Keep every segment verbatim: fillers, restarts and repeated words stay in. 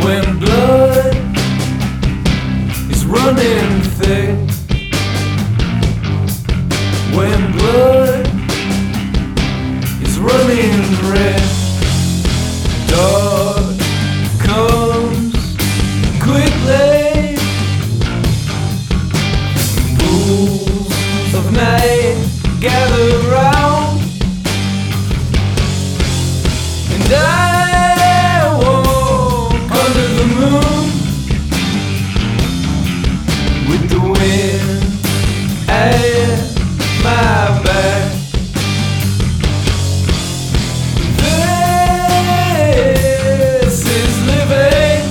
When blood is running thick, when blood is running red, dark comes quickly, pools of night gather round, and I walk under the moon with the wind at my back. This is living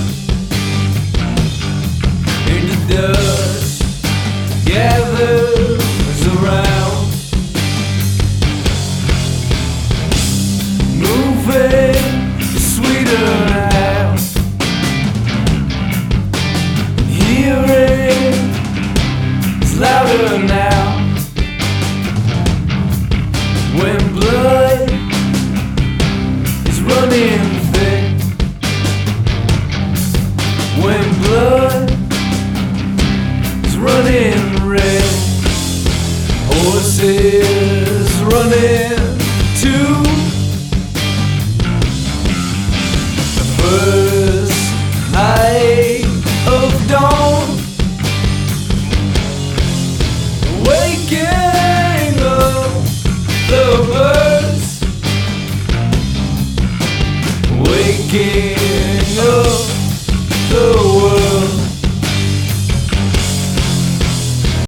in the dust gathers around, moving is sweeter now, hearing is louder now. When blood is running thick, when blood is running red, horses running too